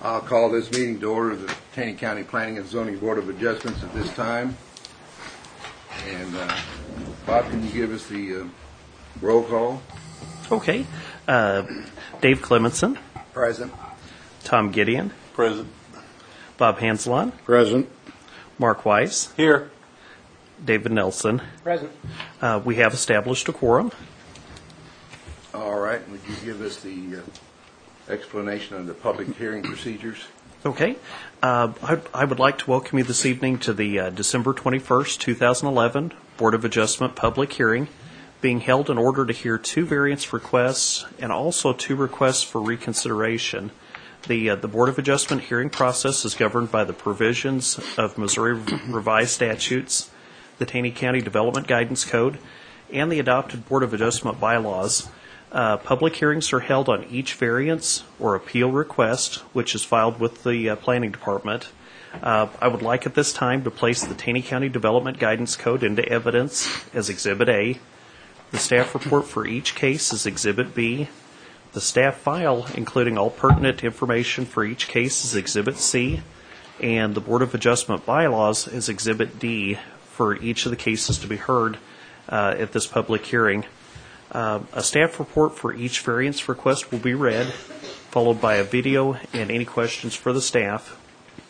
I'll call this meeting to order of the Taney County Planning and Zoning Board of Adjustments at this time. And Bob, can you give us the roll call? Okay. Dave Clemenson. Present. Tom Gideon. Present. Bob Hanselon. Present. Mark Weiss. Here. David Nelson. Present. We have established a quorum. All right. Would you give us the explanation of the public hearing procedures? Okay. I would like to welcome you this evening to the December 21st, 2011 Board of Adjustment public hearing, being held in order to hear two variance requests and also two requests for reconsideration. The Board of Adjustment hearing process is governed by the provisions of Missouri Revised Statutes, the Taney County Development Guidance Code, and the adopted Board of Adjustment bylaws. Public hearings are held on each variance or appeal request, which is filed with the Planning Department. I would like at this time to place the Taney County Development Guidance Code into evidence as Exhibit A. The staff report for each case is Exhibit B. The staff file, including all pertinent information for each case, is Exhibit C. And the Board of Adjustment bylaws is Exhibit D for each of the cases to be heard at this public hearing. A staff report for each variance request will be read, followed by a video and any questions for the staff.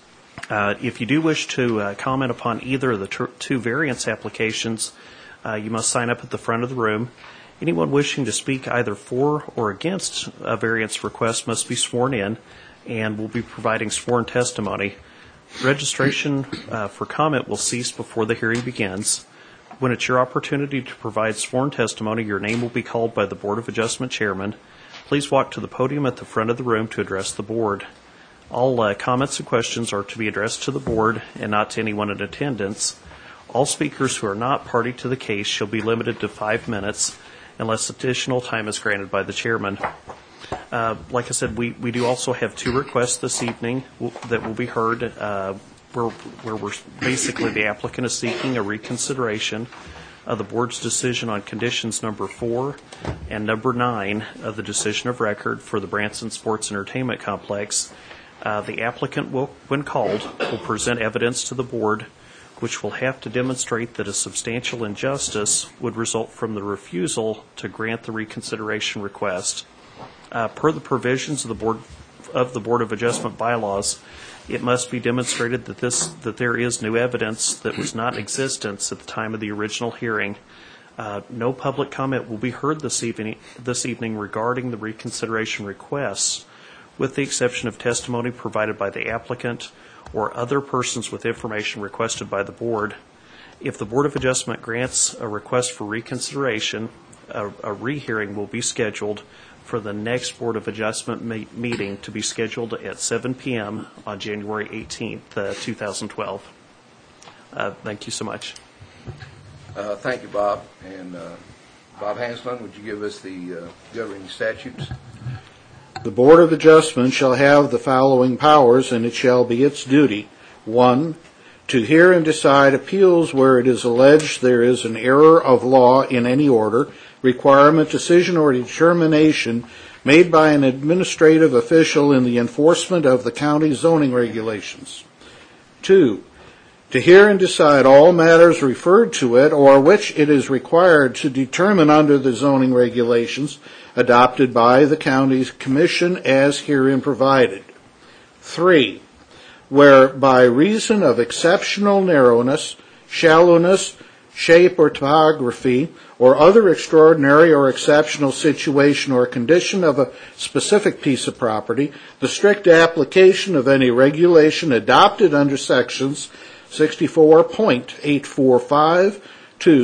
If you do wish to comment upon either of the two variance applications, you must sign up at the front of the room. Anyone wishing to speak either for or against a variance request must be sworn in and will be providing sworn testimony. Registration for comment will cease before the hearing begins. When it's your opportunity to provide sworn testimony, your name will be called by the Board of Adjustment chairman. Please walk to the podium at the front of the room to address the board. All comments and questions are to be addressed to the board and not to anyone in attendance. All speakers who are not party to the case shall be limited to 5 minutes unless additional time is granted by the chairman. Like I said, we do also have two requests this evening that will be heard. Where we're basically the applicant is seeking a reconsideration of the board's decision on conditions number 4 and number 9 of the decision of record for the Branson Sports Entertainment Complex. The applicant will, when called, will present evidence to the board which will have to demonstrate that a substantial injustice would result from the refusal to grant the reconsideration request. Per the provisions of the Board of Adjustment bylaws, it must be demonstrated that there is new evidence that was not in existence at the time of the original hearing. No public comment will be heard this evening regarding the reconsideration requests, with the exception of testimony provided by the applicant or other persons with information requested by the board. If the Board of Adjustment grants a request for reconsideration, a rehearing will be scheduled for the next Board of Adjustment meeting to be scheduled at 7 p.m. on January 18th, 2012. Thank you so much. Thank you, Bob. And Bob Hanselon, would you give us the governing statutes? The Board of Adjustment shall have the following powers, and it shall be its duty. 1. To hear and decide appeals where it is alleged there is an error of law in any order, requirement, decision, or determination made by an administrative official in the enforcement of the county zoning regulations. 2. To hear and decide all matters referred to it or which it is required to determine under the zoning regulations adopted by the county's commission as herein provided. 3. Where by reason of exceptional narrowness, shallowness, shape or topography, or other extraordinary or exceptional situation or condition of a specific piece of property, the strict application of any regulation adopted under sections 64.845 to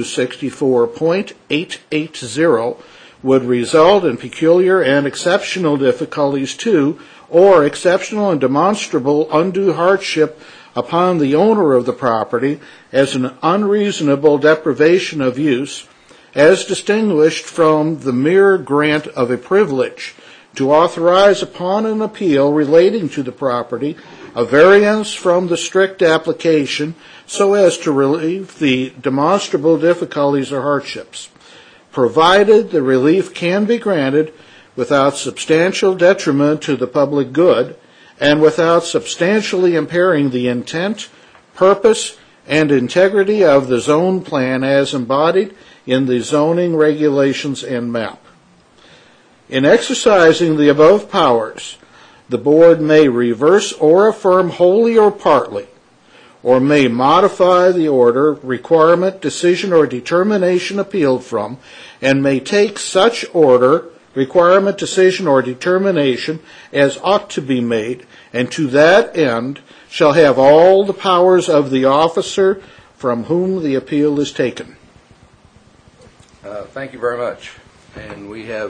64.880 would result in peculiar and exceptional difficulties to, or exceptional and demonstrable undue hardship upon the owner of the property as an unreasonable deprivation of use, as distinguished from the mere grant of a privilege to authorize upon an appeal relating to the property a variance from the strict application so as to relieve the demonstrable difficulties or hardships, provided the relief can be granted without substantial detriment to the public good, and without substantially impairing the intent, purpose, and integrity of the zone plan as embodied in the zoning regulations and map. In exercising the above powers, the board may reverse or affirm wholly or partly, or may modify the order, requirement, decision, or determination appealed from, and may take such order, requirement, decision, or determination as ought to be made, and to that end shall have all the powers of the officer from whom the appeal is taken. Thank you very much. And we have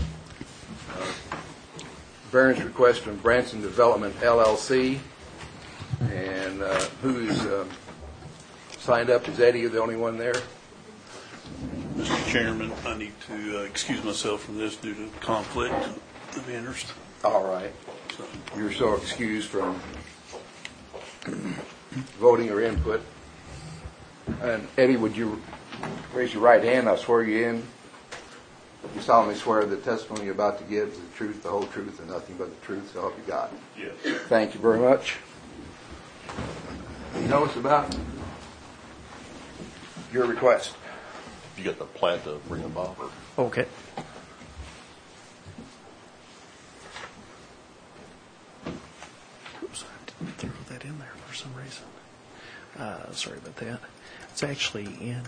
variance request from Branson Development, LLC. And who's signed up? Is Eddie the only one there? Mr. Chairman, I need to excuse myself from this due to conflict of interest. All right. So, You're so excused from voting or input. And Eddie, would you raise your right hand? I'll swear you in. You solemnly swear the testimony you're about to give is the truth, the whole truth, and nothing but the truth, so help you God. yes. Thank you very much. Notice about your request. You got the plat to bring them up? Or? Okay. Oops, I didn't throw that in there for some reason. Sorry about that. It's actually in...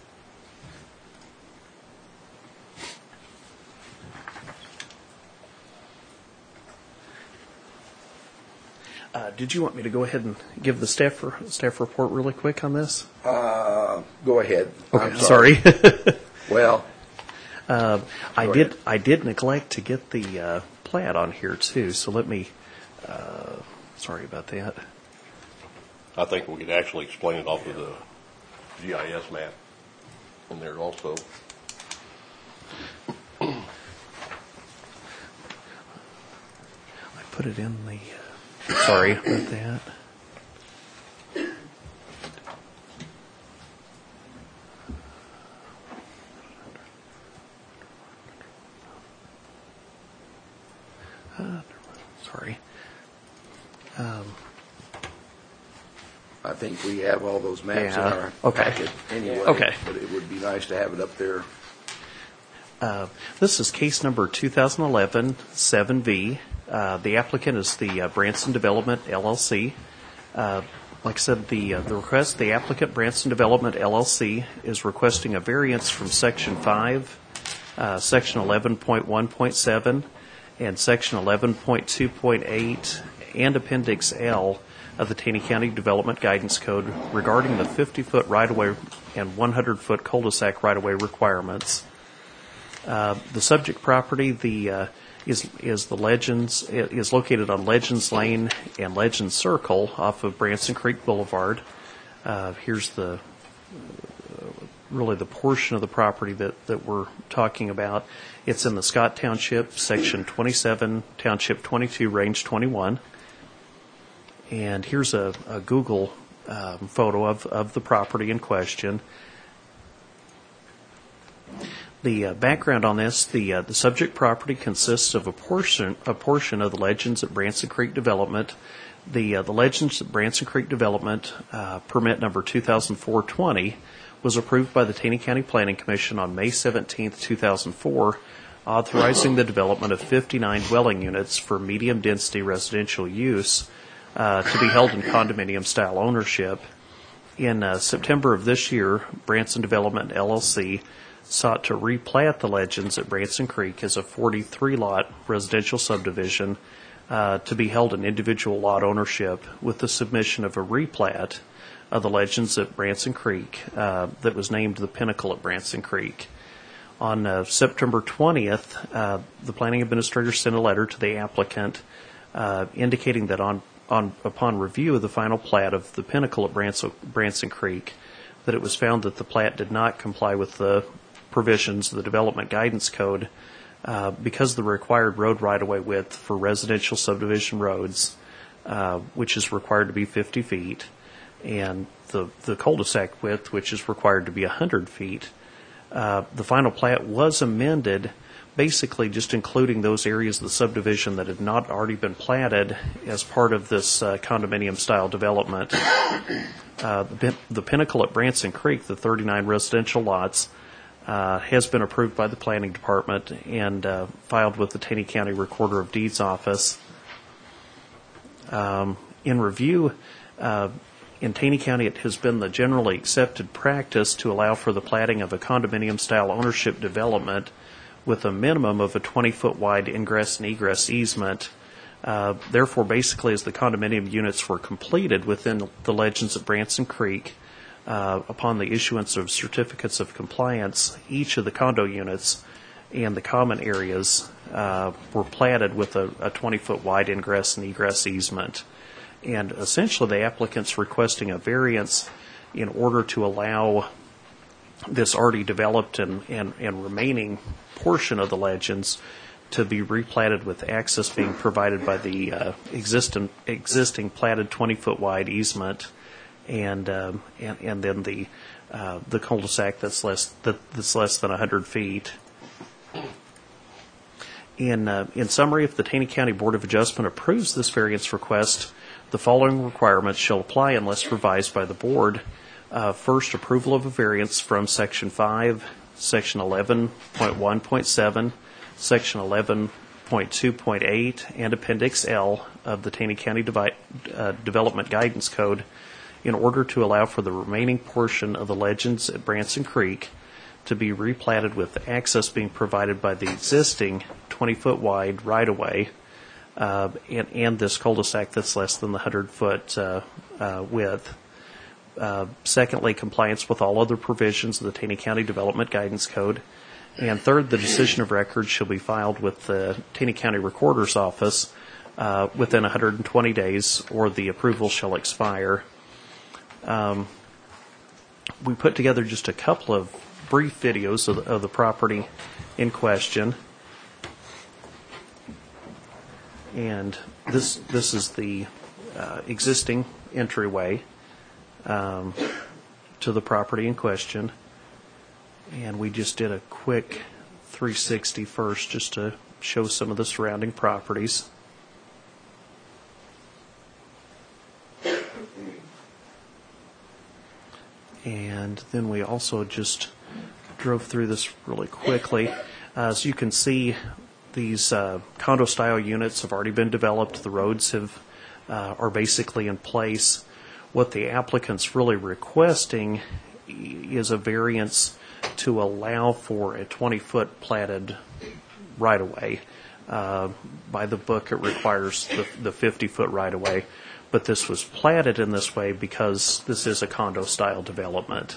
did you want me to go ahead and give the staff report really quick on this? Go ahead. Okay, I'm sorry. Well, I did neglect to get the plat on here too. So let me. Sorry about that. I think we could actually explain it off of the GIS map in there also. I put it in the. Sorry about that. Sorry. I think we have all those maps in Yeah. our Okay. packet anyway. Okay. But it would be nice to have it up there. This is case number 2011-7V. The applicant is the Branson Development, LLC. Like I said, the request, the applicant, Branson Development, LLC, is requesting a variance from Section 5, Section 11.1.7, and Section 11.2.8, and Appendix L of the Taney County Development Guidance Code regarding the 50-foot right-of-way and 100-foot cul-de-sac right-of-way requirements. The subject property, is located on Legends Lane and Legends Circle off of Branson Creek Boulevard. Here's really the portion of the property that we're talking about. It's in the Scott Township, Section 27, Township 22, Range 21. And here's a Google photo of the property in question. The background on this, the subject property consists of a portion of the Legends at Branson Creek Development. The Legends at Branson Creek Development permit number 2004-20 was approved by the Taney County Planning Commission on May 17, 2004, authorizing the development of 59 dwelling units for medium-density residential use to be held in condominium-style ownership. In September of this year, Branson Development, LLC, sought to replat the Legends at Branson Creek as a 43-lot residential subdivision to be held in individual lot ownership with the submission of a replat of the Legends at Branson Creek that was named the Pinnacle at Branson Creek. On September 20th, the planning administrator sent a letter to the applicant indicating that upon review of the final plat of the Pinnacle at Branson Creek, that it was found that the plat did not comply with the provisions of the Development Guidance Code because the required road right-of-way width for residential subdivision roads, which is required to be 50 feet, and the cul-de-sac width, which is required to be 100 feet. The final plat was amended basically just including those areas of the subdivision that had not already been platted as part of this condominium-style development. The Pinnacle at Branson Creek, the 39 residential lots, has been approved by the Planning Department and filed with the Taney County Recorder of Deeds office. In review, in Taney County, it has been the generally accepted practice to allow for the platting of a condominium-style ownership development with a minimum of a 20-foot wide ingress and egress easement. Therefore, basically, as the condominium units were completed within the Legends at Branson Creek, upon the issuance of certificates of compliance, each of the condo units and the common areas were platted with a 20-foot wide ingress and egress easement. And essentially, the applicant's requesting a variance in order to allow this already developed and remaining portion of the Legends to be replatted with access being provided by the existing platted 20-foot wide easement, and then the cul-de-sac that's less than 100 feet. In summary, if the Taney County Board of Adjustment approves this variance request, the following requirements shall apply unless revised by the board. First, approval of a variance from Section 5, Section 11.1.7, Section 11.2.8, and Appendix L of the Taney County Development Guidance Code in order to allow for the remaining portion of the Legends at Branson Creek to be replatted with access being provided by the existing 20-foot wide right-of-way and this cul-de-sac that's less than the 100-foot width. Secondly, compliance with all other provisions of the Taney County Development Guidance Code. And third, the decision of record shall be filed with the Taney County Recorder's Office within 120 days, or the approval shall expire. We put together just a couple of brief videos of the property in question. And this is the existing entryway to the property in question. And we just did a quick 360 first just to show some of the surrounding properties. And then we also just drove through this really quickly. As you can see, these condo-style units have already been developed. The roads are basically in place. What the applicant's really requesting is a variance to allow for a 20-foot platted right-of-way. By the book, it requires the 50-foot right-of-way, but this was platted in this way because this is a condo-style development.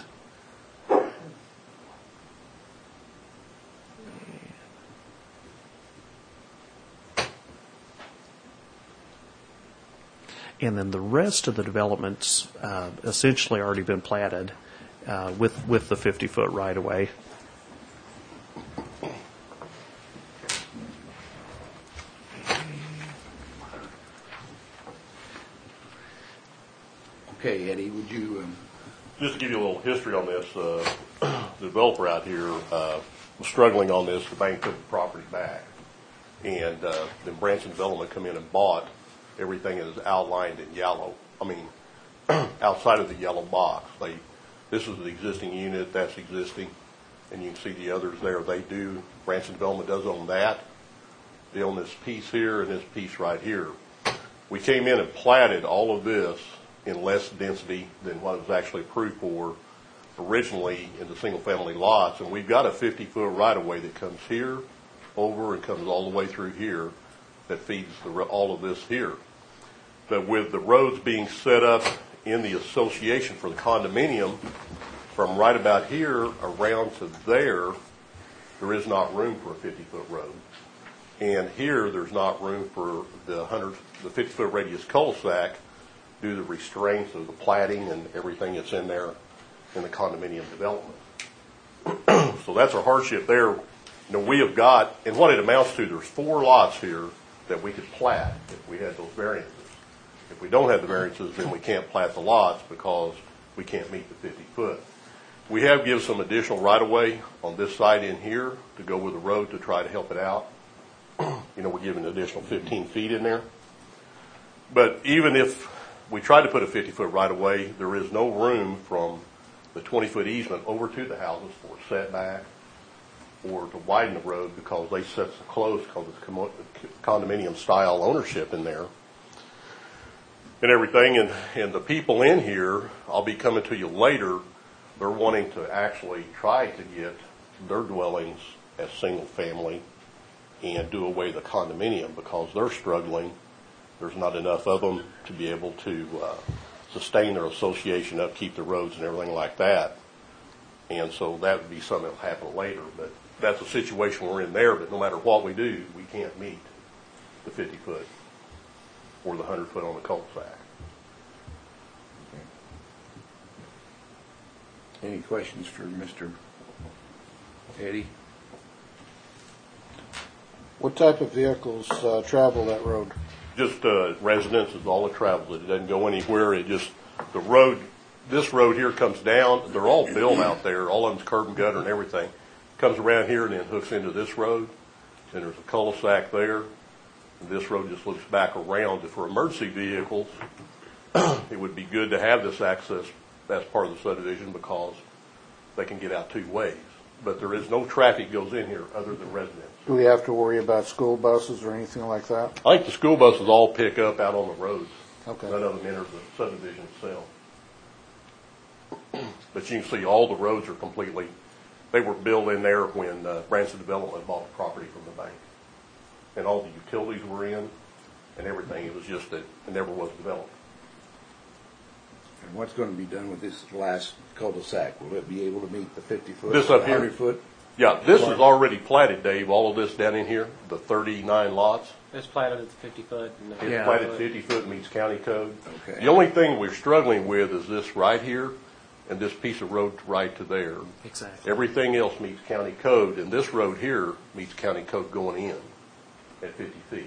And then the rest of the development's essentially already been platted with the 50-foot right-of-way. Okay, Eddie, would you... Just to give you a little history on this, the developer out here was struggling on this. The bank took the property back. And then Branson Development come in and bought everything that is outlined in yellow. I mean, outside of the yellow box. This is the existing unit, that's existing, and you can see the others there. Branson Development does own that. They own this piece here and this piece right here. We came in and platted all of this in less density than what was actually approved for originally in the single-family lots, and we've got a 50-foot right-of-way that comes here, over, and comes all the way through here that feeds all of this here. But with the roads being set up in the association for the condominium, from right about here around to there is not room for a 50-foot road. And here, there's not room for the 50-foot radius cul-de-sac due to the restraints of the platting and everything that's in there in the condominium development. So that's our hardship there. We have got, and what it amounts to, there's 4 lots here that we could plat if we had those variances. If we don't have the variances, then we can't plat the lots because we can't meet the 50 foot. We have given some additional right-of-way on this side in here to go with the road to try to help it out. We're giving an additional 15 feet in there. But even if we try to put a 50-foot right-of-way, there is no room from the 20-foot easement over to the houses for setback or to widen the road because they set so close because it's condominium-style ownership in there and everything. And the people in here, I'll be coming to you later, they're wanting to actually try to get their dwellings as single-family and do away the condominium because they're struggling. There's not enough of them to be able to sustain their association, upkeep the roads and everything like that. And so that would be something that will happen later. But that's a situation we're in there. But no matter what we do, we can't meet the 50-foot or the 100-foot on the cul-de-sac. Any questions for Mr. Eddie? What type of vehicles travel that road? Just residents is all it travels. It doesn't go anywhere. It just, the road, this road here comes down. They're all built out there. All of them's curb and gutter and everything. Comes around here and then hooks into this road. And there's a cul-de-sac there. And this road just loops back around. For emergency vehicles, it would be good to have this access as part of the subdivision because they can get out two ways. But there is no traffic goes in here other than residents. Do we have to worry about school buses or anything like that? I think the school buses all pick up out on the roads. Okay. None of them enter the subdivision itself. But you can see all the roads are completely, they were built in there when Branson Development bought the property from the bank. And all the utilities were in and everything. It was just that it never was developed. And what's going to be done with this last cul-de-sac? Will it be able to meet the 50-foot, This up here? 100-foot? Yeah, this is already platted, Dave, all of this down in here, the 39 lots. It's platted at the 50 foot. And It's Yeah. platted 50 foot, meets county code. Okay. The only thing we're struggling with is this right here and this piece of road right to there. Exactly. Everything else meets county code, and this road here meets county code going in at 50 feet.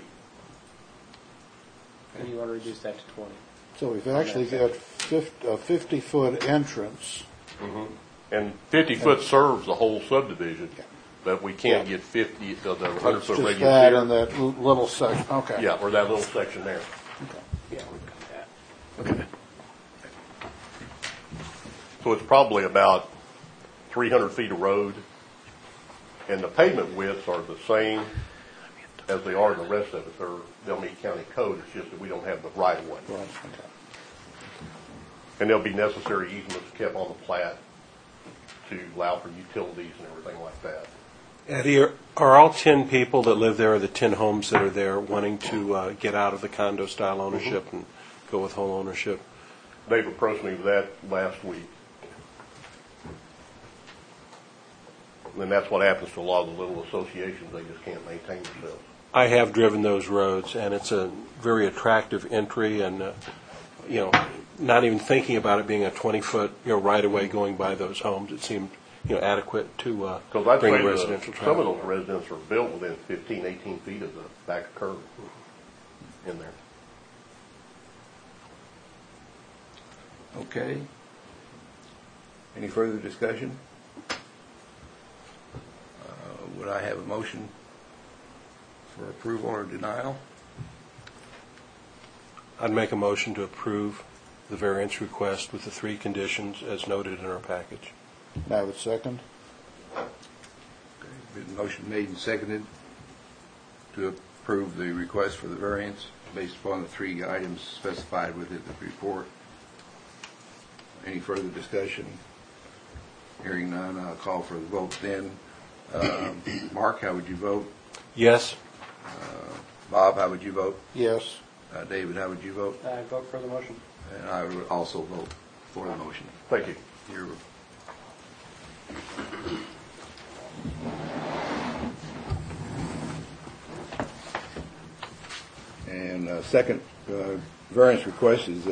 And you want to reduce that to 20. So we've actually got a 50-foot entrance. And 50 foot serves the whole subdivision, but we can't get 50, the 100 It's foot just radius that here. and that little section. Okay. Yeah, or that little section there. Yeah, we've got that. Okay. So it's probably about 300 feet of road, and the pavement widths are the same as they are in the rest of it. They'll meet county code, it's just that we don't have the right of way. Right, okay. And there'll be necessary easements kept on the plat to allow for utilities and everything like that. Eddie, are all 10 people that live there, or the 10 homes that are there, wanting to get out of the condo-style ownership and go with home ownership? They've approached me with that last week. And that's what happens to a lot of the little associations. They just can't maintain themselves. I have driven those roads, and it's a very attractive entry, and not even thinking about it being a 20-foot right-of-way going by those homes, it seemed adequate to Because I'd bring say residential some of traffic. those residents are built within 15, 18 feet of the back curb in there. Okay. Any further discussion? Would I have a motion for approval or denial? I'd make a motion to approve the variance request with the 3 conditions as noted in our package. I would second. Been motion made and seconded to approve the request for the variance based upon the 3 items specified within the report. Any further discussion? Hearing none, I'll call for the vote then. Mark, how would you vote? Yes? Bob, how would you vote? Yes. David, how would you vote? I vote for the motion. And I would also vote for the motion. Thank you. You're and second variance request is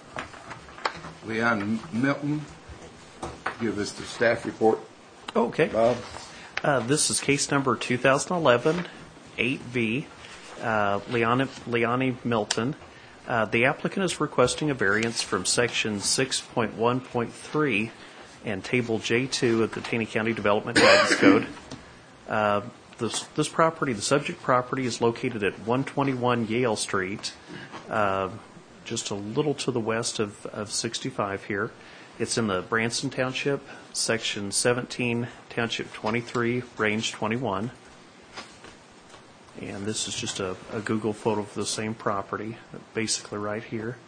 Leon Milton. Give us the staff report, Okay. Bob. This is case number 2011-8V, Leonie Milton. The applicant is requesting a variance from section 6.1.3 and Table J2 of the Taney County Development Guidance Code. This property, the subject property, is located at 121 Yale Street, just a little to the west of 65 here. It's in the Branson Township, Section 17, Township 23, Range 21. And this is just a Google photo of the same property, basically right here.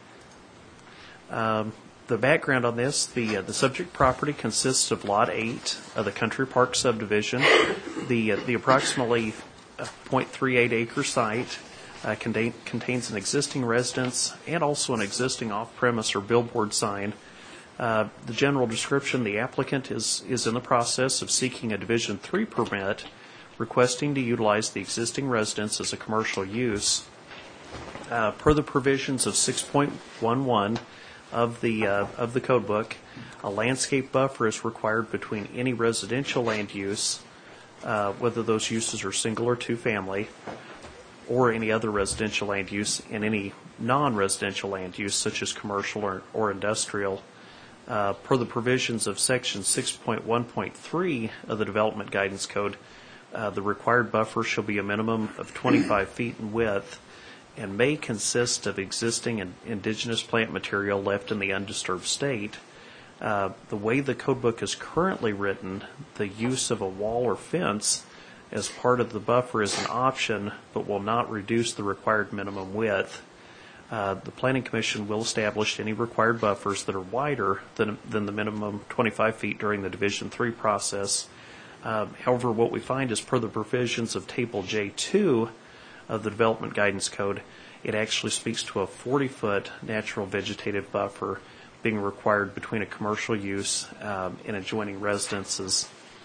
The background on this, the subject property consists of Lot 8 of the Country Park subdivision. The approximately 0.38 acre site contains an existing residence and also an existing off-premise or billboard sign. The general description, the applicant is in the process of seeking a Division 3 permit, requesting to utilize the existing residence as a commercial use. Per the provisions of 6.11 of the code book, a landscape buffer is required between any residential land use, whether those uses are single or two-family, or any other residential land use, and any non-residential land use, such as commercial or industrial. Per the provisions of Section 6.1.3 of the Development Guidance Code, the required buffer shall be a minimum of 25 feet in width and may consist of existing and indigenous plant material left in the undisturbed state. The way the code book is currently written, the use of a wall or fence as part of the buffer is an option, but will not reduce the required minimum width. The Planning Commission will establish any required buffers that are wider than the minimum 25 feet during the Division 3 process. However, what we find is per the provisions of Table J2 of the Development Guidance Code, it actually speaks to a 40-foot natural vegetative buffer being required between a commercial use and adjoining residences.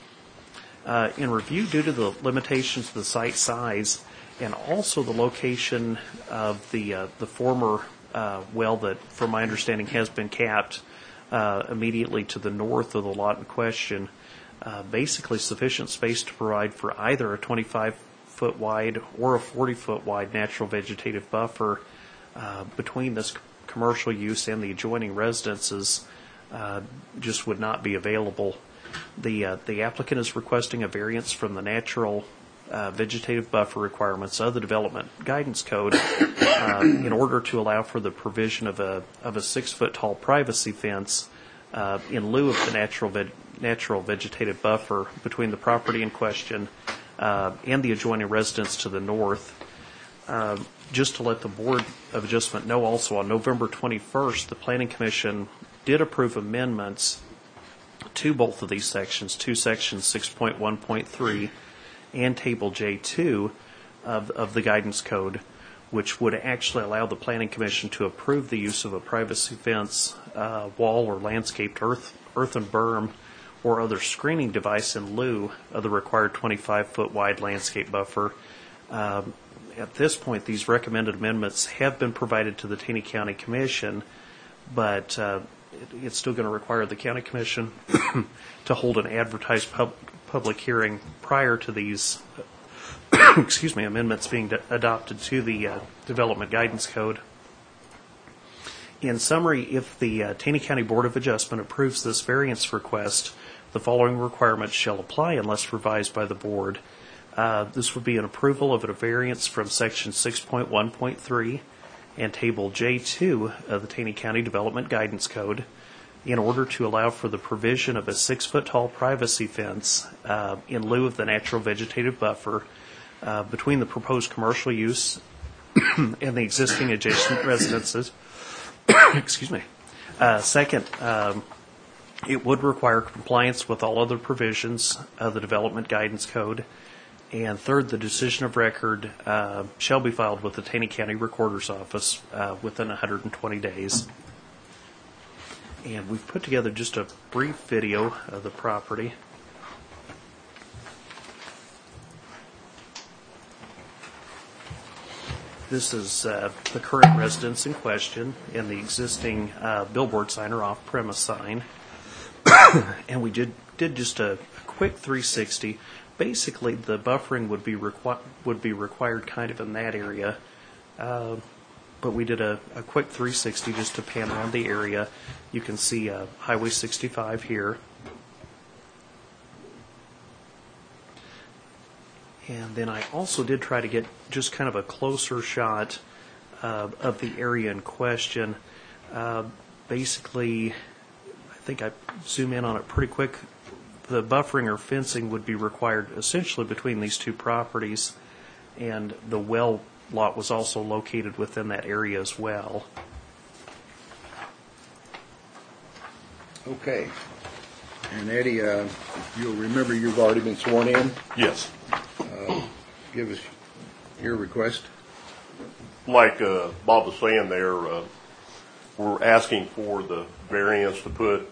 In review, due to the limitations of the site size and also the location of the former well that, from my understanding, has been capped immediately to the north of the lot in question, basically sufficient space to provide for either a 25-foot wide or a 40-foot wide natural vegetative buffer between this commercial use and the adjoining residences just would not be available. The applicant is requesting a variance from the natural vegetative buffer requirements of the Development Guidance Code in order to allow for the provision of a 6-foot tall privacy fence in lieu of the natural vegetative buffer between the property in question and the adjoining residence to the north. Just to let the Board of Adjustment know also, on November 21st, the Planning Commission did approve amendments to both of these sections, to Section 6.1.3 and Table J2 of the Guidance Code, which would actually allow the Planning Commission to approve the use of a privacy fence, wall, or landscaped earthen berm or other screening device in lieu of the required 25-foot wide landscape buffer. At this point, these recommended amendments have been provided to the Taney County Commission, but it's still going to require the County Commission to hold an advertised public hearing prior to these amendments being adopted to the Development Guidance Code. In summary, if the Taney County Board of Adjustment approves this variance request, the following requirements shall apply unless revised by the Board. This would be an approval of a variance from Section 6.1.3 and Table J2 of the Taney County Development Guidance Code in order to allow for the provision of a 6-foot tall privacy fence in lieu of the natural vegetative buffer between the proposed commercial use and the existing adjacent residences. Excuse me. Second, it would require compliance with all other provisions of the Development Guidance Code. And third, the decision of record shall be filed with the Taney County Recorder's Office within 120 days. And we've put together just a brief video of the property. This is the current residence in question and the existing billboard sign or off-premise sign. And we did just a quick 360. Basically, the buffering would be required kind of in that area, but we did a quick 360 just to pan around the area. You can see Highway 65 here, And then I also did try to get just kind of a closer shot of the area in question. Basically, I think I zoom in on it pretty quick. The buffering or fencing would be required essentially between these two properties, and the well lot was also located within that area as well. Okay. And Eddie, you'll remember you've already been sworn in. Yes. Give us your request. Like Bob was saying there, we're asking for the variance to put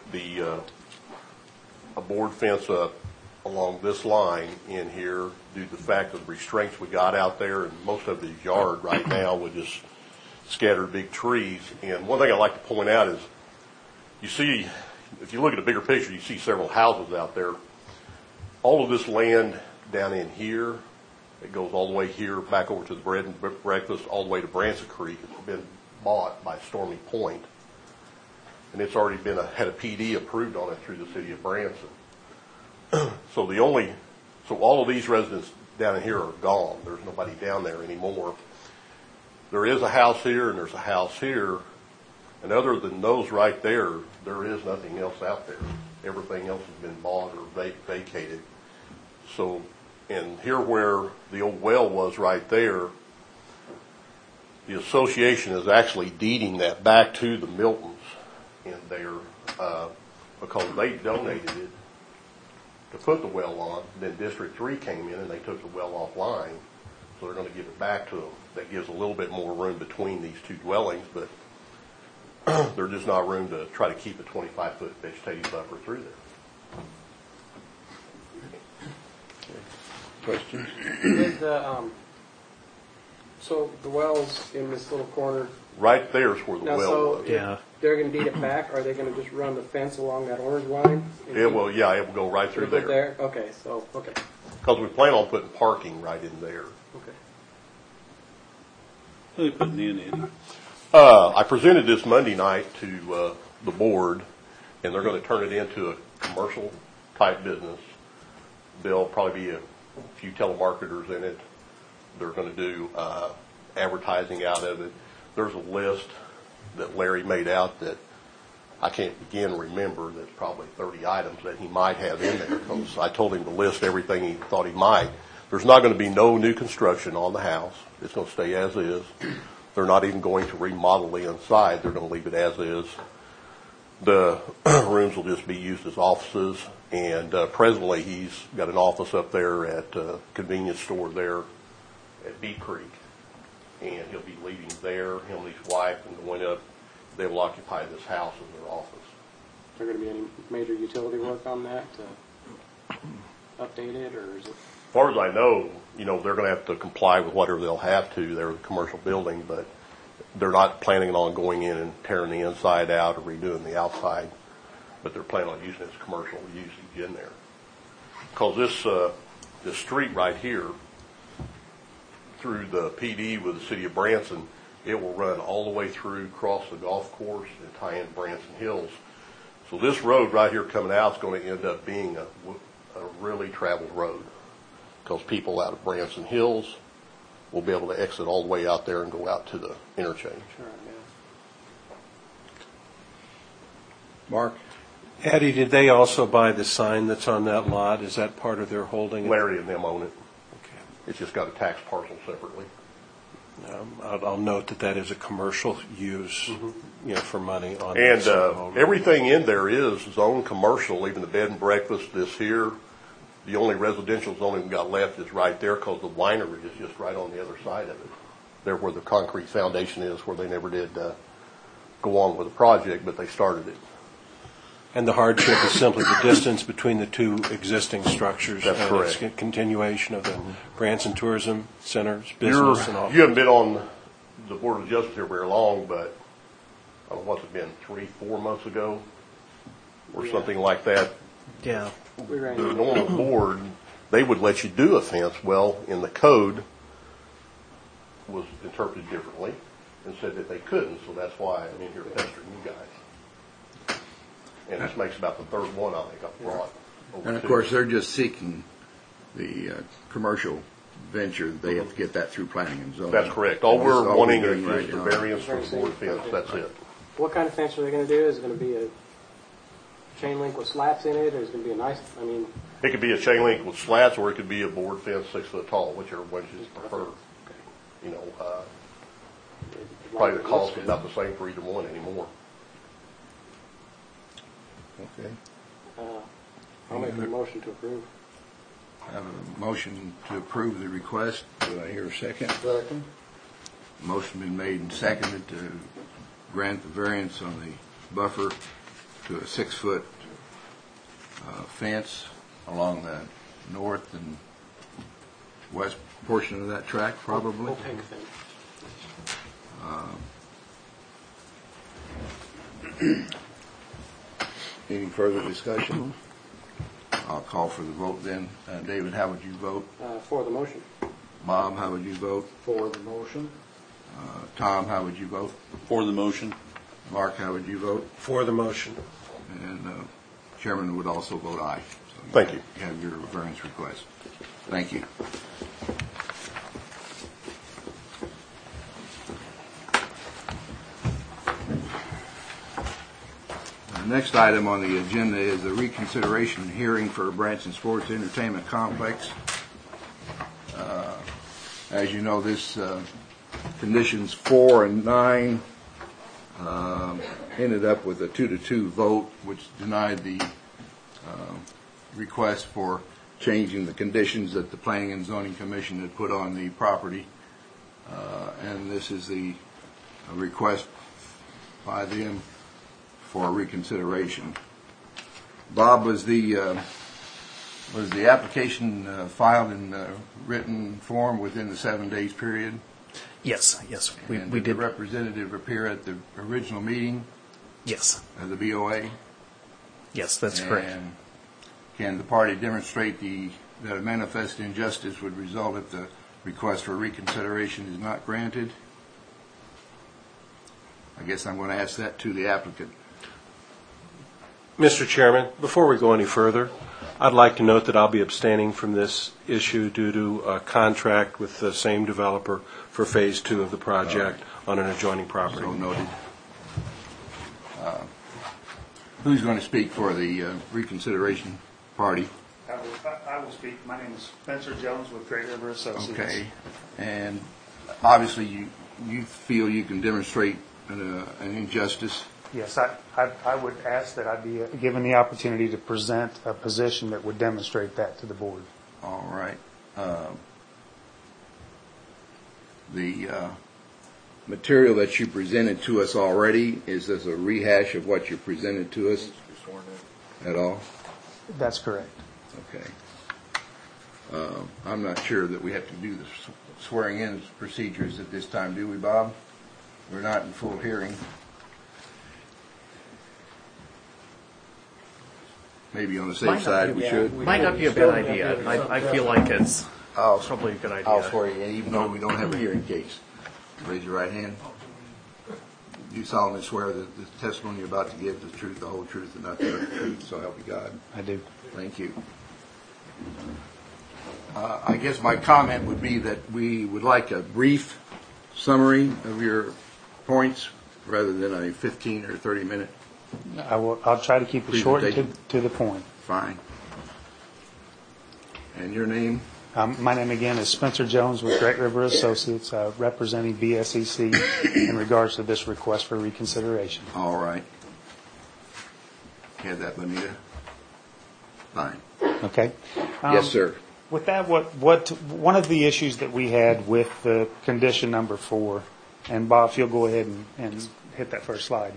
a board fence up along this line in here due to the fact of the restraints we got out there, and most of the yard right now with just scattered big trees. And one thing I'd like to point out is, you see, if you look at a bigger picture, you see several houses out there. All of this land down in here, it goes all the way here, back over to the Bread and Breakfast, all the way to Branson Creek. It's been bought by Stormy Point, and it's already been had a PD approved on it through the city of Branson. So all of these residents down in here are gone. There's nobody down there anymore. There is a house here and there's a house here, and other than those right there, there is nothing else out there. Everything else has been bought or vacated. So, and here where the old well was right there, the association is actually deeding that back to the Miltons in there because they donated it to put the well on. Then District 3 came in and they took the well offline, so they're going to give it back to them. That gives a little bit more room between these two dwellings, but there's just not room to try to keep a 25-foot vegetative buffer through there. Questions? So the well's in this little corner. Right there's where the Now, well so was. Yeah. if they're going to deed it back, are they going to just run the fence along that orange line? It will go right through Put it there. Okay, so, okay. Because we plan on putting parking right in there. Okay. What are they putting in, Eddie? I presented this Monday night to the board, and they're going to turn it into a commercial type business. There'll probably be a few telemarketers in it. They're going to do advertising out of it. There's a list that Larry made out that I can't begin to remember. There's probably 30 items that he might have in there because I told him to list everything he thought he might. There's not going to be no new construction on the house. It's going to stay as is. They're not even going to remodel the inside. They're going to leave it as is. The rooms will just be used as offices, and presently he's got an office up there at a convenience store there at Bee Creek, and he'll be leaving there, him and his wife, and going up. They will occupy this house as their office. Is there going to be any major utility work on that to update it, or is it? As far as I know, they're going to have to comply with whatever they'll have to. They're a commercial building, but they're not planning on going in and tearing the inside out or redoing the outside, but they're planning on using it as commercial usage in there. Because this street right here, through the PD with the city of Branson, it will run all the way through, cross the golf course, and tie in Branson Hills. So this road right here coming out is going to end up being a really traveled road, because people out of Branson Hills will be able to exit all the way out there and go out to the interchange. Sure, yeah. Mark? Eddie, did they also buy the sign that's on that lot? Is that part of their holding? Larry and them own it. Okay. It's just got a tax parcel separately. I'll note that is a commercial use, for money on. And everything in there is zoned commercial, even the bed and breakfast, this here. The only residential zoning we got left is right there, because the winery is just right on the other side of it. There where the concrete foundation is, where they never did go on with the project, but they started it. And the hardship is simply the distance between the two existing structures. That's correct. It's a continuation of the Branson Tourism Center's business and all. You haven't been on the Board of Justice here very long, but I don't know, what's it been, 3-4 months ago? Or something like that. Yeah. We ran The normal board, they would let you do a fence. Well, in the code was interpreted differently and said that they couldn't, so that's why I'm in here pestering you guys. And this makes about the third one I think I've brought over And of to. course, they're just seeking the commercial venture, they have to get that through planning and zoning. That's correct. All This we're is all wanting doing is right just a now. variance for the board fence, that's it. What kind of fence are they going to do? Is it going to be a chain link with slats in it, or is it going to be a nice? I mean, It could be a chain link with slats, or it could be a board fence 6 foot tall, whichever one you prefer. You know, probably the cost is about the same for either one anymore. Okay. I'll make a motion to approve. I have a motion to approve the request. Do I hear a second? Second. Motion been made and seconded to grant the variance on the buffer to a 6-foot fence along the north and west portion of that track, probably. Opaque fence. Any further discussion? I'll call for the vote then. David, how would you vote? For the motion. Bob, how would you vote? For the motion. Tom, how would you vote? For the motion. Mark, how would you vote? For the motion. And Chairman would also vote aye. So Thank you. You have your variance request. Thank you. The next item on the agenda is a reconsideration hearing for Branson Sports Entertainment Complex. As you know, this conditions 4 and 9 ended up with a 2-2 vote, which denied the request for changing the conditions that the Planning and Zoning Commission had put on the property. And this is the request by them for reconsideration. Bob, was the application filed in written form within the 7 days period? Yes, we And did. the representative appear at the original meeting Yes, of the BOA? yes, that's correct. And can the party demonstrate that a manifest injustice would result if the request for reconsideration is not granted? I guess I'm going to ask that to the applicant. Mr. Chairman, before we go any further, I'd like to note that I'll be abstaining from this issue due to a contract with the same developer for Phase 2 of the project on an adjoining property. So noted. Who's going to speak for the reconsideration party? I will speak. My name is Spencer Jones with Great River Associates. Okay. And obviously you feel you can demonstrate an injustice? Yes, I would ask that I be given the opportunity to present a position that would demonstrate that to the board. All right. The material that you presented to us already, is this a rehash of what you presented to us at all? That's correct. Okay. I'm not sure that we have to do the swearing-in procedures at this time, do we, Bob? We're not in full hearing. Maybe on the safe side we should. Might not be a bad idea. I feel like it's probably a good idea. I'll swear you in, even though we don't have a hearing case. Raise your right hand. Do you solemnly swear that the testimony you're about to give is the truth, the whole truth, and nothing but the truth, so help you God? I do. Thank you. I guess my comment would be that we would like a brief summary of your points rather than a 15 or 30-minute. I'll try to keep it short and to the point. Fine. And your name? My name again is Spencer Jones with Great River Associates, representing BSEC in regards to this request for reconsideration. All right. You have that, Bonita? Fine. Okay. Yes, sir. With that, what one of the issues that we had with the condition number 4, and Bob, if you'll go ahead and hit that first slide.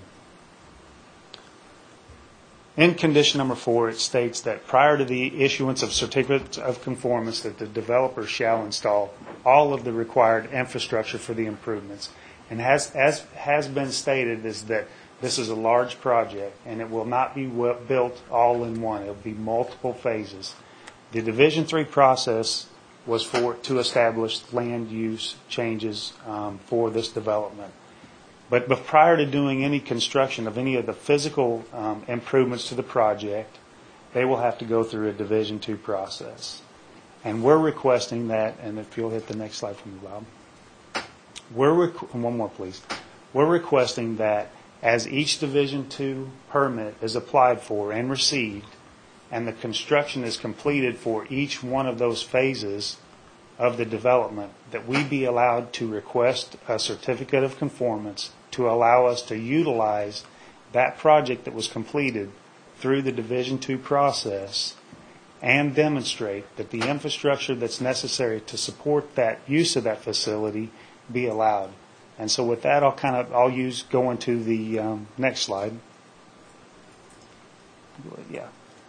In condition number 4, it states that prior to the issuance of certificates of conformance, that the developer shall install all of the required infrastructure for the improvements. And as has been stated, is that this is a large project, and it will not be built all in one. It will be multiple phases. The Division 3 process was to establish land use changes for this development. But prior to doing any construction of any of the physical improvements to the project, they will have to go through a Division 2 process. And we're requesting that, and if you'll hit the next slide for me, Bob. One more, please. We're requesting that as each Division II permit is applied for and received, and the construction is completed for each one of those phases of the development, that we be allowed to request a certificate of conformance to allow us to utilize that project that was completed through the Division II process and demonstrate that the infrastructure that's necessary to support that use of that facility be allowed. And so with that, I'll go into the next slide. Yeah.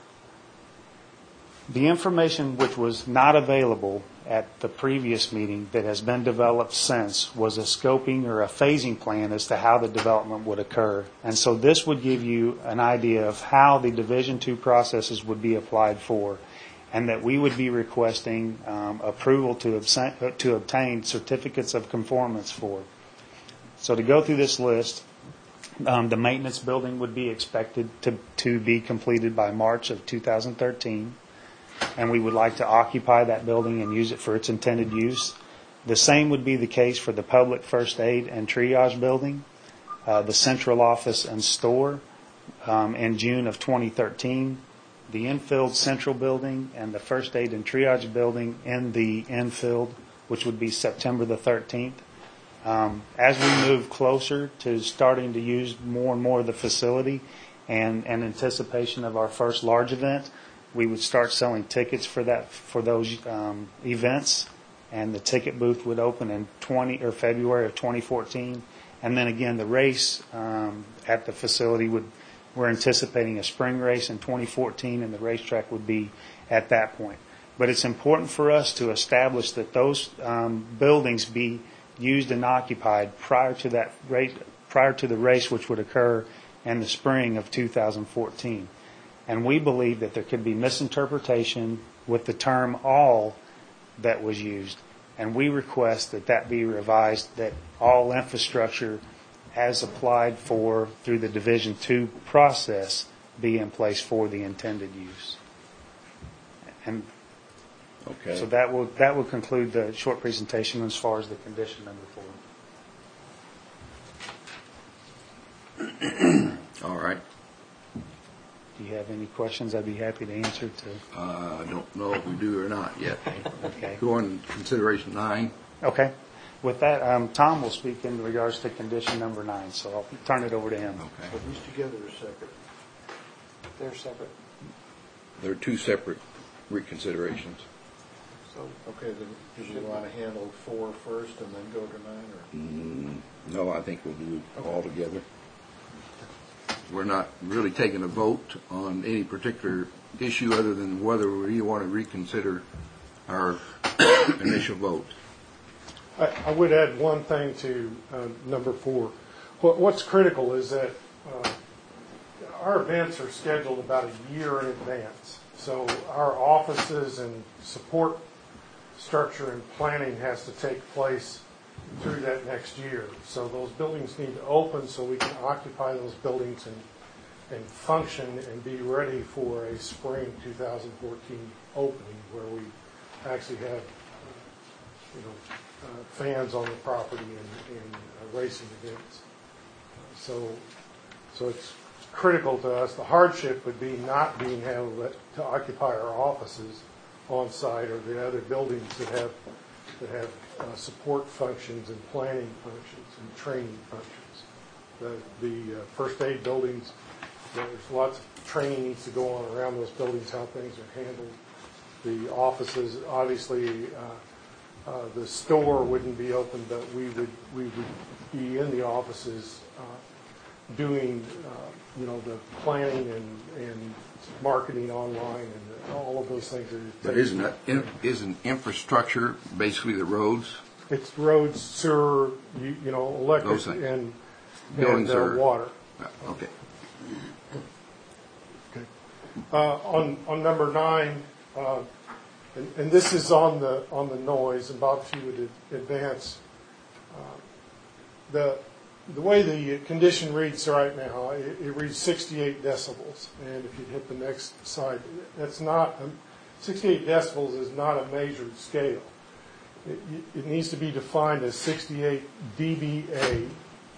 The information which was not available at the previous meeting that has been developed since was a scoping or a phasing plan as to how the development would occur. And so this would give you an idea of how the Division II processes would be applied for, and that we would be requesting approval to obtain certificates of conformance for. So to go through this list, the maintenance building would be expected to be completed by March of 2013. And we would like to occupy that building and use it for its intended use. The same would be the case for the public first aid and triage building, the central office and store in June of 2013, the infilled central building and the first aid and triage building in the infield, which would be September the 13th. As we move closer to starting to use more and more of the facility and in anticipation of our first large event, we would start selling tickets for those events, and the ticket booth would open in February of 2014. And then again, the race at the facility we're anticipating a spring race in 2014, and the racetrack would be at that point. But it's important for us to establish that those buildings be used and occupied prior to the race, which would occur in the spring of 2014. And we believe that there could be misinterpretation with the term all that was used. And we request that that be revised, that all infrastructure as applied for through the Division II process be in place for the intended use. And Okay. so that will conclude the short presentation as far as the condition number 4. All right. Do you have any questions? I'd be happy to answer. I don't know if we do or not yet. Okay. Go on to consideration 9. Okay. With that, Tom will speak in regards to condition number 9, so I'll turn it over to him. Okay. Are these together or separate? They're separate. There are 2 separate reconsiderations. So Okay, then, do you want to handle 4 first and then go to 9? No, I think we'll do it all together. We're not really taking a vote on any particular issue other than whether we want to reconsider our initial vote. I would add one thing to number 4. What's critical is that our events are scheduled about a year in advance. So our offices and support structure and planning has to take place through that next year. So those buildings need to open so we can occupy those buildings and function and be ready for a spring 2014 opening where we actually have fans on the property and racing events. So it's critical to us. The hardship would be not being able to occupy our offices on site or the other buildings that have support functions and planning functions and training functions. The first aid buildings, there's lots of training needs to go on around those buildings, how things are handled. The offices, obviously, the store wouldn't be open, but we would be in the offices doing the planning and marketing online and all of those things. But isn't infrastructure basically the roads? It's roads, sewer, electric, and Buildings are water. Okay. On number 9, and this is on the noise, and Bob, if you would advance. The way the condition reads right now, it reads 68 decibels, and if you hit the next slide, that's not 68 decibels is not a measured scale. It needs to be defined as 68 dBA,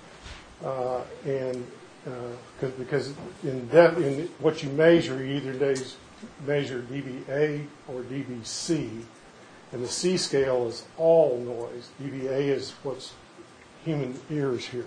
because in what you measure, you either measure dBA or dBc, and the C scale is all noise. dBA is what's human ears hear.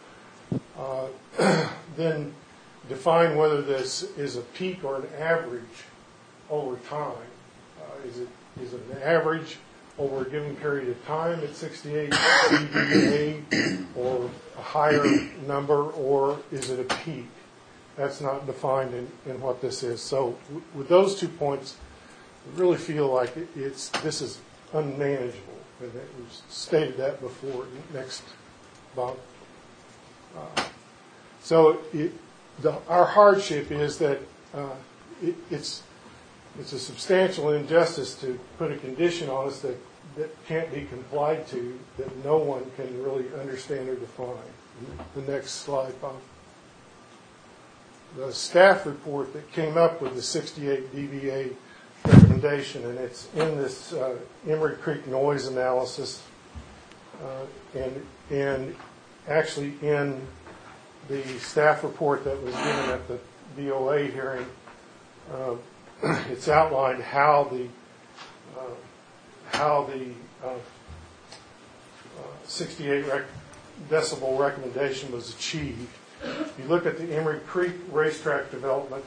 Then define whether this is a peak or an average over time. Is it an average over a given period of time at 68 dBA, or a higher number, or is it a peak? That's not defined in what this is. So with those 2 points, I really feel like this is unmanageable, and we've stated that before. Next, Bob. Our hardship is that it's a substantial injustice to put a condition on us that can't be complied to, that no one can really understand or define. The next slide, Bob. The staff report that came up with the 68 dBA recommendation, and it's in this Emery Creek noise analysis, and actually in the staff report that was given at the BOA hearing, it's outlined how the 68 decibel recommendation was achieved. If you look at the Emery Creek racetrack development,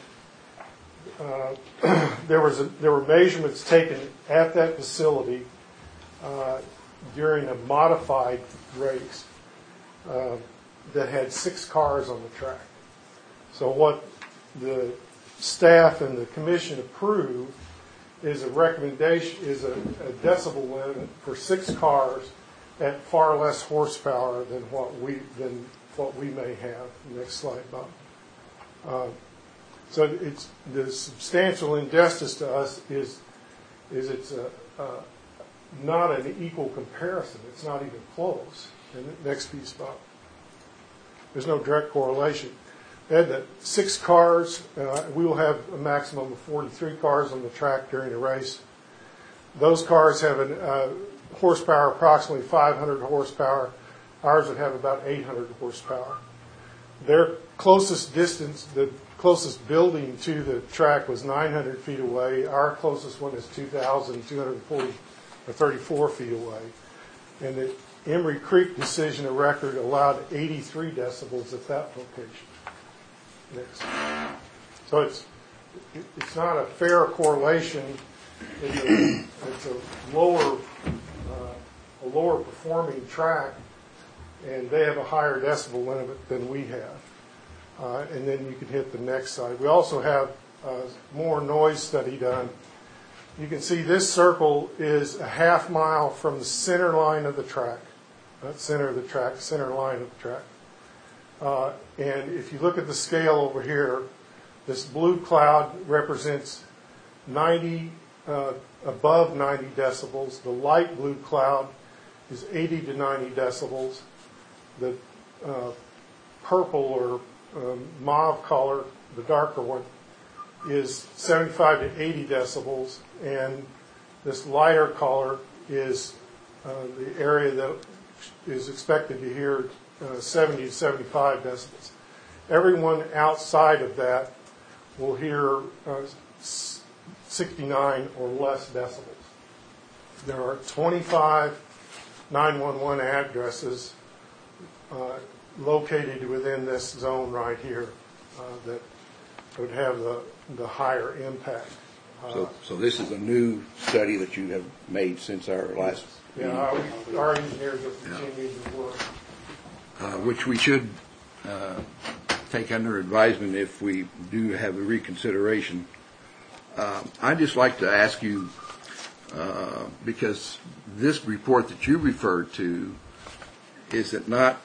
there were measurements taken at that facility during a modified race that had 6 cars on the track. So what the staff and the commission approved is a recommendation, is a decibel limit for 6 cars at far less horsepower than what we may have. Next slide, Bob. So it's the substantial injustice to us is it's not an equal comparison. It's not even close. And the next piece, Bob. There's no direct correlation. They had 6 cars. We will have a maximum of 43 cars on the track during the race. Those cars have a horsepower approximately 500 horsepower. Ours would have about 800 horsepower. Their closest distance, the closest building to the track was 900 feet away. Our closest one is 2,240 or 34 feet away. And the Emery Creek decision of record allowed 83 decibels at that location. Next. So it's not a fair correlation. It's a lower performing track, and they have a higher decibel limit than we have. And then you can hit the next slide. We also have more noise study done. You can see this circle is a half mile from the center line of the track. Not center of the track, center line of the track. And if you look at the scale over here, this blue cloud represents 90, above 90 decibels. The light blue cloud is 80 to 90 decibels. The purple or mauve color, the darker one, is 75 to 80 decibels. And this lighter color is the area that is expected to hear 70 to 75 decibels. Everyone outside of that will hear 69 or less decibels. There are 25 911 addresses located within this zone right here that would have the higher impact. So this is a new study that you have made since our last meeting. Our engineers have continued to work. Which we should take under advisement if we do have a reconsideration. I'd just like to ask you, because this report that you referred to, is it not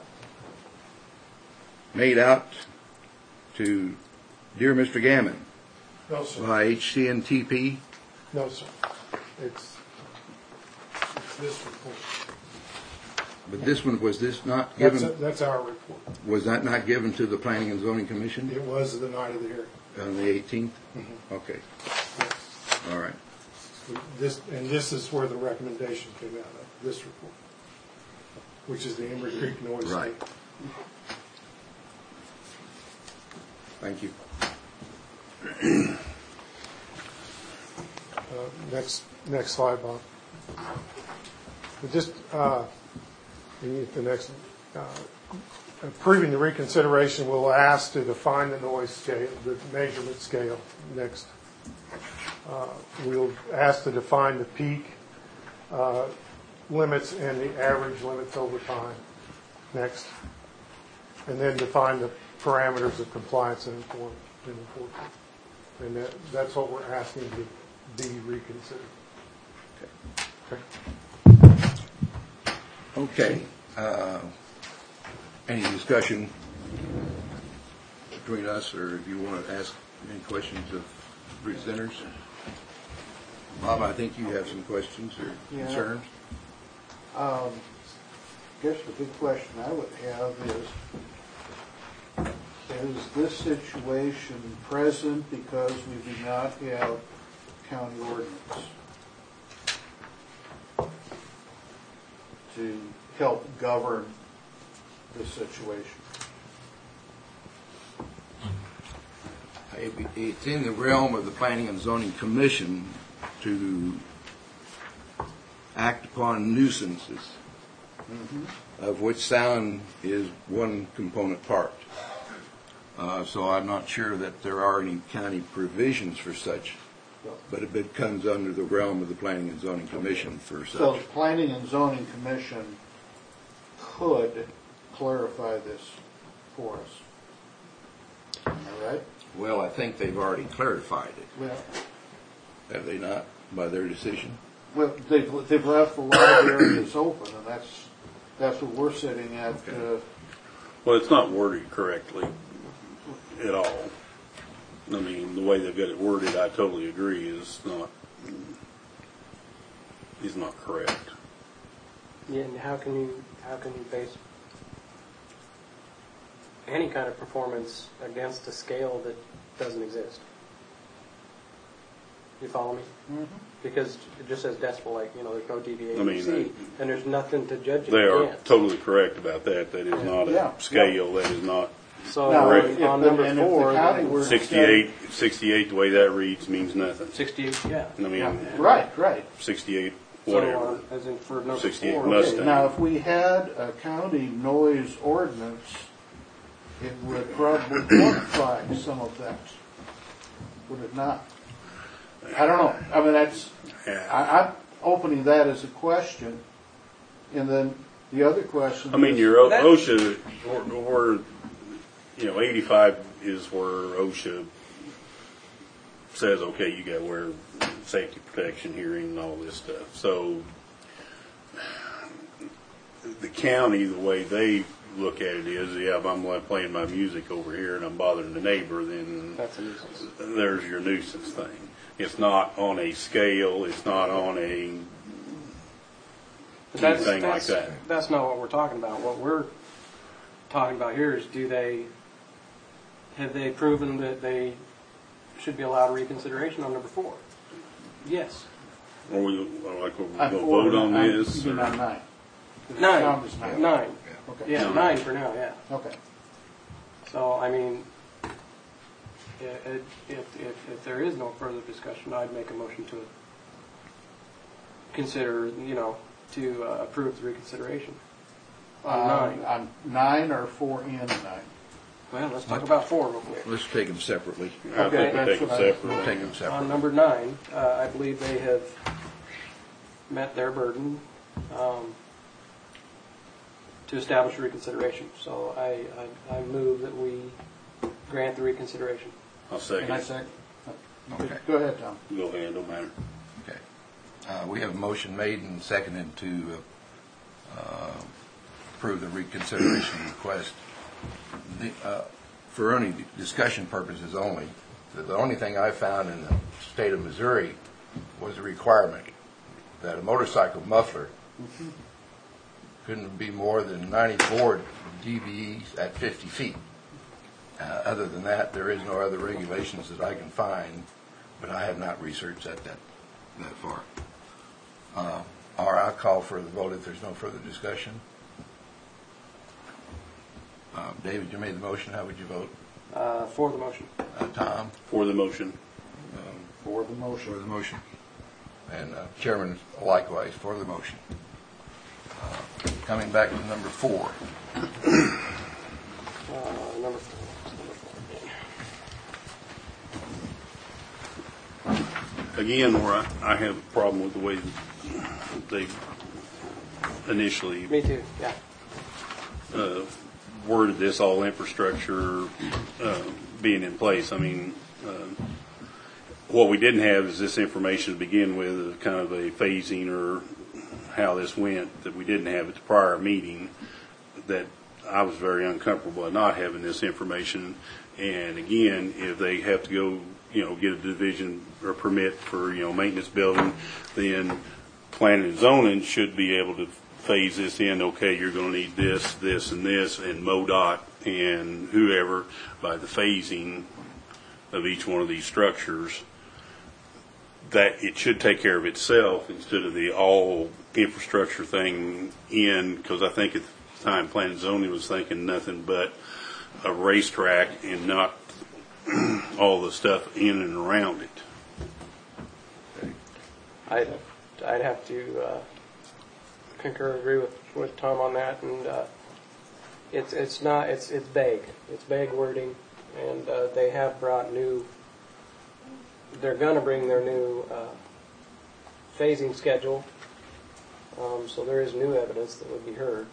made out to Dear Mr. Gammon? No, sir. By HCNTP? No, sir. It's this report. But this one, was this not given? That's our report. Was that not given to the Planning and Zoning Commission? It was the night of the hearing. On the 18th? Mm-hmm. Okay. Yes. All right. This is where the recommendation came out of, this report, which is the Emery Creek noise Right. study. Thank you. Next slide, Bob. Just, you need the next, approving the reconsideration, we'll ask to define the noise scale, the measurement scale next. We'll ask to define the peak limits and the average limits over time next. And then define the parameters of compliance and enforcement. And that's what we're asking to be reconsidered. Okay. Any discussion between us, or if you want to ask any questions of presenters? Bob, I think you have some questions or concerns. I guess the big question I would have is this situation present because we do not have county ordinance to help govern this situation? It's in the realm of the Planning and Zoning Commission to act upon nuisances, of which sound is one component part. So I'm not sure that there are any county provisions for such, but it comes under the realm of the Planning and Zoning Commission for such. So the Planning and Zoning Commission could clarify this for us. Am I right? Well, I think they've already clarified it, Well, have they not, by their decision? well, they've left a lot of areas open, and that's what we're sitting at. Okay. Well, it's not worded correctly at all. I mean, the way they've got it worded, I totally agree, is not correct. Yeah, and how can you base any kind of performance against a scale that doesn't exist? You follow me? Mm-hmm. Because it just says decibel, like, there's no deviation, and there's nothing to judge it They are against. totally correct about that. That is not a scale. That is not So Now, on number and if the 4, county were to 68. The way that reads means nothing. 68, yeah. I mean, Yeah, right. 68, whatever. So, as in for number 68 4, Mustang. Now, if we had a county noise ordinance, it would probably quantify some of that, would it not? I don't know. I mean, I'm opening that as a question, and then the other question. I mean, is, your OSHA, or 85 is where OSHA says, okay, you got to wear safety protection hearing and all this stuff. So the county, the way they look at it is, if I'm playing my music over here and I'm bothering the neighbor, then that's a nuisance. There's your nuisance thing. It's not on a scale. It's not on a anything like that. That's not what we're talking about. What we're talking about here is, have they proven that they should be allowed reconsideration on number 4? Yes. Or we'll I'm for vote on this. You mean on 9? 9. Is 9. 9. Okay. Yeah, 9 for now, yeah. Okay. So, I mean, if there is no further discussion, I'd make a motion to consider, to approve the reconsideration on 9. On 9 or 4 and 9? Well, let's talk about 4 real quick. Let's take them separately. I think we take them We'll separately. take them On separately. number 9, I believe they have met their burden to establish a reconsideration. So I move that we grant the reconsideration. I'll second. Can I it. second? Okay. Go ahead, Tom. Go ahead, don't matter. Okay. We have a motion made and seconded to approve the reconsideration request. For only discussion purposes only, the only thing I found in the state of Missouri was a requirement that a motorcycle muffler couldn't be more than 94 dBs at 50 feet. Other than that, there is no other regulations that I can find, but I have not researched that that far. All right, I'll call for the vote if there's no further discussion. David, you made the motion. How would you vote? For the motion. Tom? For the motion. For the motion. For the motion. And Chairman likewise for the motion. Coming back to number 4. Number 4. Again, where I have a problem with the way they initially Me too, yeah. worded this, all infrastructure being in place. I mean, what we didn't have is this information to begin with, kind of a phasing or how this went that we didn't have at the prior meeting, that I was very uncomfortable at not having this information. And again, if they have to go, get a division or permit for, maintenance building, then planning and zoning should be able to phase this in. Okay, you're going to need this, this, and this, and MoDOT and whoever by the phasing of each one of these structures. That it should take care of itself instead of the all infrastructure thing in, because I think at the time planning and zoning was thinking nothing but a racetrack and not all the stuff in and around it. I'd have to concur, agree with Tom on that, and it's vague. It's vague wording, and they have brought new. They're going to bring their new phasing schedule, so there is new evidence that would be heard.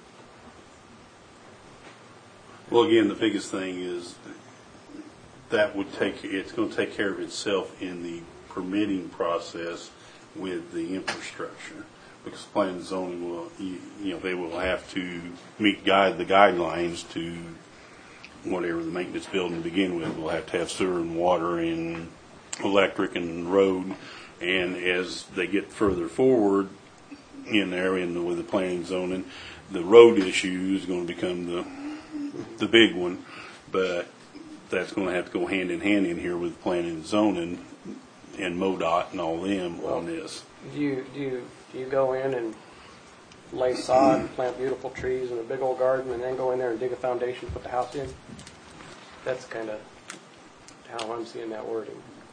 Well, again, the biggest thing is that it's going to take care of itself in the permitting process with the infrastructure, because planning and zoning will, they will have to meet the guidelines to whatever the maintenance building to begin with. Will have to have sewer and water and electric and road, and as they get further forward in there and with the planning and zoning, the road issue is going to become the big one, but that's going to have to go hand in hand in here with planning and zoning and MoDOT and all them on this. Do you go in and lay sod and plant beautiful trees and a big old garden and then go in there and dig a foundation and put the house in? That's kind of how I'm seeing that wording.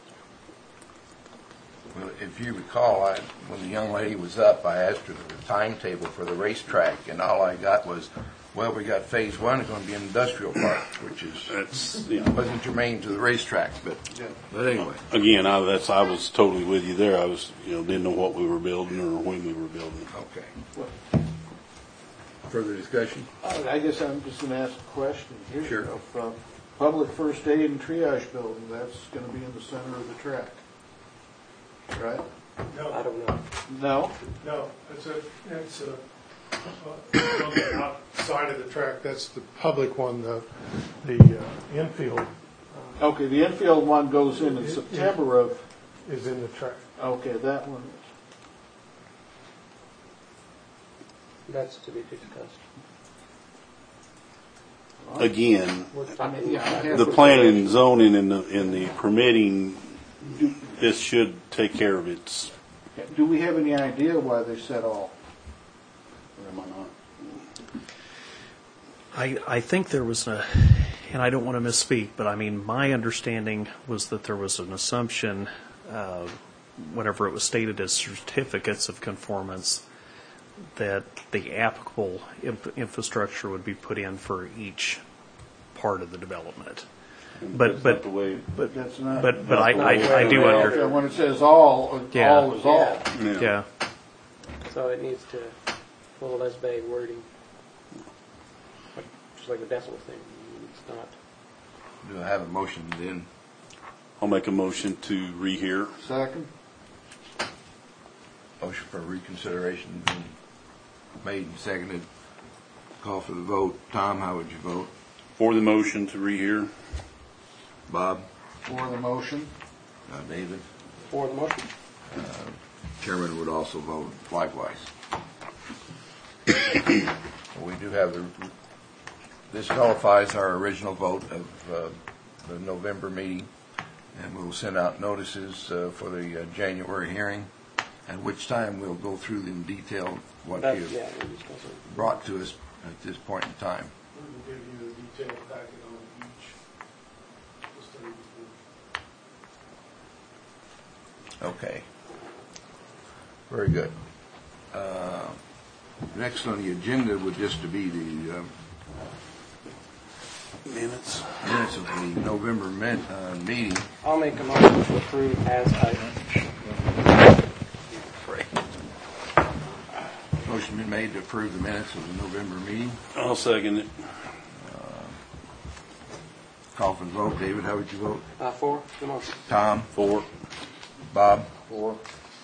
Well, if you recall, when the young lady was up, I asked her the timetable for the racetrack, and all I got was, well, we got phase 1 is going to be an industrial park, which wasn't germane to the racetrack, but anyway. Again, I was totally with you there. I was, didn't know what we were building or when we were building. Okay. Further discussion? I guess I'm just going to ask a question here. Sure. Of, public first aid and triage building, that's going to be in the center of the track, right? No, I don't know. No? no, it's a building outside of the track. That's the public one, the infield Okay, the infield one goes in September of, is in the track. okay, that one. That's to be discussed. Again, I mean, yeah, the planning and zoning and the permitting, this should take care of its. do we have any idea why they said all? Or am I not? I think there was and I don't want to misspeak, but I mean, my understanding was that there was an assumption, whenever it was stated as certificates of conformance, that the applicable infrastructure would be put in for each part of the development. But That's not. I do under. When it says all, Yeah. all is all. Yeah. So it needs to a little less vague wording, just like the decimal thing. It's not. Do I have a motion then? I'll make a motion to rehear. Second? Motion for reconsideration been made and seconded. Call for the vote. Tom, how would you vote? For the motion to rehear. Bob? For the motion? David? For the motion. Chairman would also vote likewise. We do have this nullifies our original vote of the November meeting, and we'll send out notices for the January hearing. At which time we'll go through in detail what That, you've yeah, we'll discuss it. brought to us at this point in time. We will give you a detailed packet on each study report. Okay. Very good. Next on the agenda would just to be the Minutes. minutes of the November meeting. I'll make a motion to approve as typed. Motion been made to approve the minutes of the November meeting. I'll second it. Call for the vote. David, how would you vote? For the motion. Tom? 4. Bob? 4.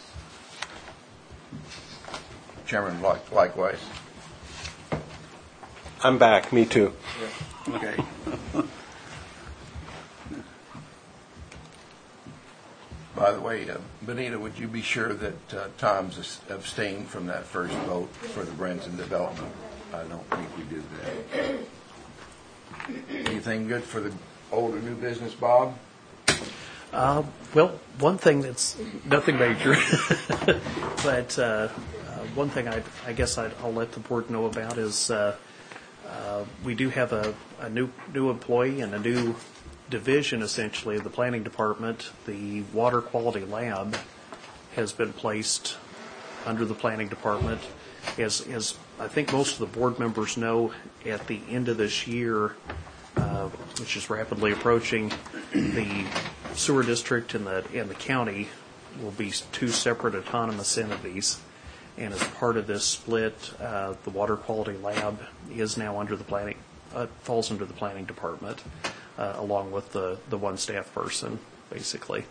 Chairman, likewise. I'm back, me too. Okay. By the way, Benita, would you be sure that Tom's abstained from that first vote for the Branson development? I don't think we did that. Anything good for the old or new business, Bob? Well, one thing that's nothing major, but one thing I guess I'll let the board know about is we do have a new employee and a new division, essentially, of the planning department. The water quality lab has been placed under the planning department. As I think most of the board members know, at the end of this year, which is rapidly approaching, the sewer district and the county will be two separate autonomous entities. And as part of this split, the water quality lab is now under the planning, falls under the planning department, along with the one staff person, basically.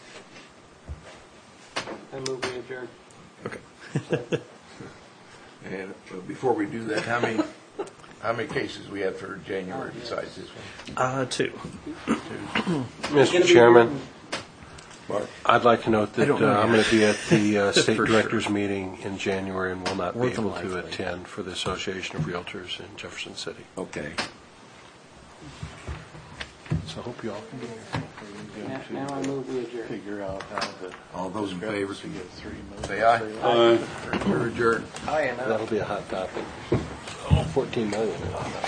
I move we adjourn. Okay. And before we do that, how many cases we have for January besides this one? 2. Mr. Chairman, Mark? I'd like to note that I don't know I'm going to be at the state For directors sure. meeting in January and will not be More than able to likely. attend for the Association of Realtors in Jefferson City. Okay. So I hope you all can be here. Now I move we adjourn. Figure out how the All those in favor, to get 3 million. say aye. Aye. We're adjourned. Aye, and aye. That'll be a hot topic. 14 million.